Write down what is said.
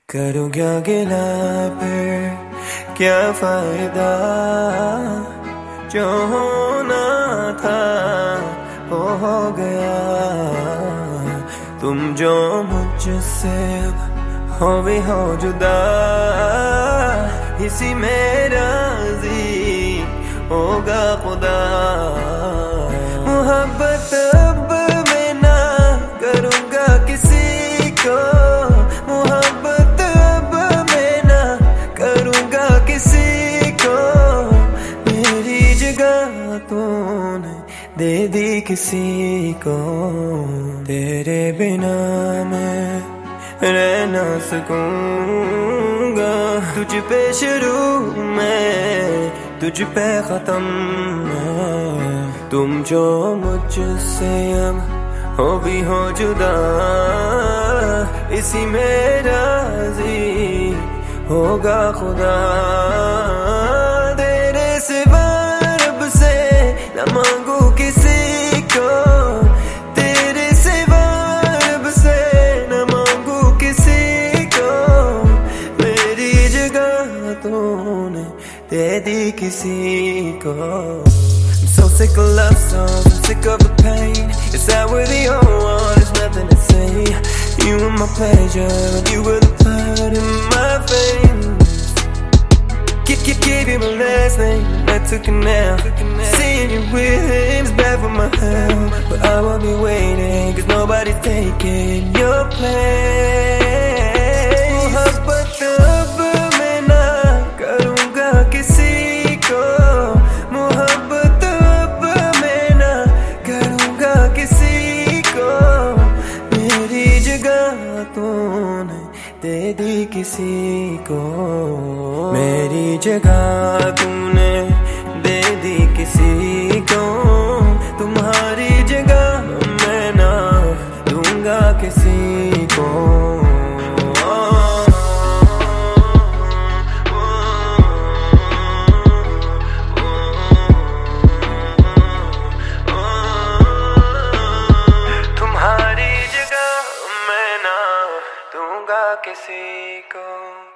करूँ क्या गिला फिर क्या फायदा, जो होना था वो हो गया। तुम जो मुझसे हो भी हो जुदा, इसी में राज़ी होगा खुदा। मोहब्बत अब मैं ना करूँगा किसी को, मोहब्बत अब मैं ना करूँगा किसी को। मेरी जगह तूने दे दी किसी को, तेरे बिना मैं रह ना सकूँगा। तुझ पे शुरू में तुझ पे खत्म है, तुम जो मुझसे अब हो भी हो जुदा, इसी में राज़ी होगा खुदा। तेरे सिवा रब से न मांगू किसी को, तेरे सिवा रब से न मांगू किसी को। मेरी जगह तूने दे दी किसी को। I'm so sick of love songs, I'm sick of the pain. It's that we're the only one, there's nothing to say. You were my pleasure, and you were the blood in my veins. Gave you my last name, I took it now. Seeing you with him is bad for my health, but I will be waiting, cause nobody's taking your place. मोहब्बत अब मैं ना करूँगा किसी को, मोहब्बत अब मैं ना करूँगा किसी को। मेरी जगह तूने दे दी किसी को, मेरी जगह तूने दे दी किसी को। तुम्हारी जगह मैं ना दूंगा किसी को। तुम्हारी जगह मैं ना दूंगा किसी को।